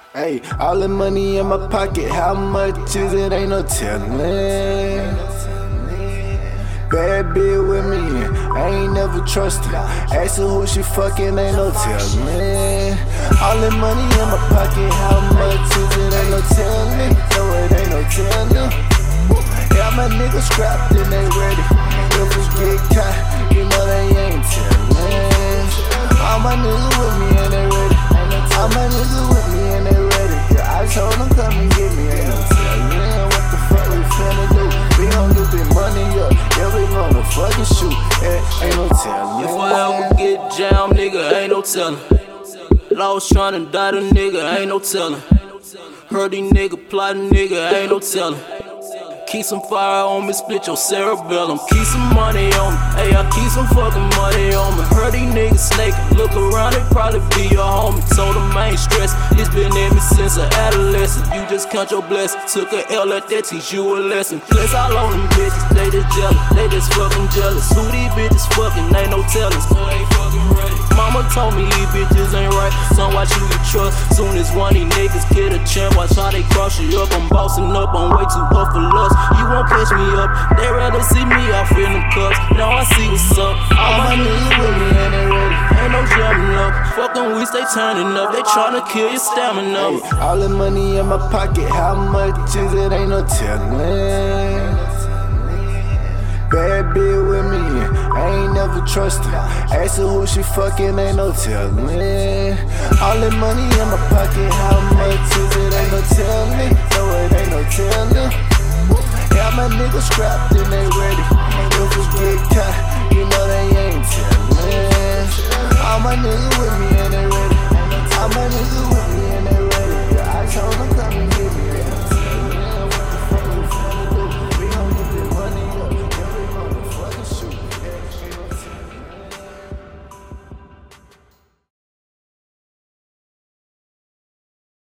Hey, all the money in my pocket, how much is it? Ain't no telling. Bad bitch with me, I ain't never trusted. Ask her who she fucking, ain't no telling. All the money in my pocket, how much is it? Ain't no telling. No, it ain't no telling. Yeah, my niggas scrapped and they ready. If we get caught, you know they ain't telling. All my niggas with me and they ready. All my niggas with me and they ready. Yeah, I told them come and get me, ain't no telling. What the fuck we finna do? We gon' get this money up. Yeah, we gonna fucking shoot. Yeah, ain't no telling. If I ever get jammed, nigga, ain't no telling. Lost tryna die the nigga, ain't no telling. Heard these nigga plotting, nigga, ain't no telling. Keep some fire on me, split your cerebellum. Keep some money on me, hey, I keep some fucking money on me. Heard these niggas snaking, look around, they probably be your homie. Told them I ain't stressed, it's been in me since an adolescent. You just count your blessings, took a L, let that teach you a lesson. Plus all on them bitches, they just jealous, they just fucking jealous. Who these bitches fucking, ain't no telling, so they fucking ready. Mama told me these bitches ain't right, son, watch who you trust. Soon as one of these niggas get a chance, watch how they cross you up. I'm bossing up, I'm way too up for lust. You won't catch me up, they rather see me off in them cups. Now I see what's up. All my niggas with me and they ready. Ain't no jamming up. Fucking weeks they turning up, they tryna kill your stamina. Hey, all the money in my pocket, how much is it? Ain't no telling. Bad bitch with me, I ain't never trusted. Ask her who she fucking, ain't no telling. All the money in my pocket, how much is it? Ain't no telling. No, it ain't no telling. Yeah, my niggas scrapped and they ready. If we get caught, you know they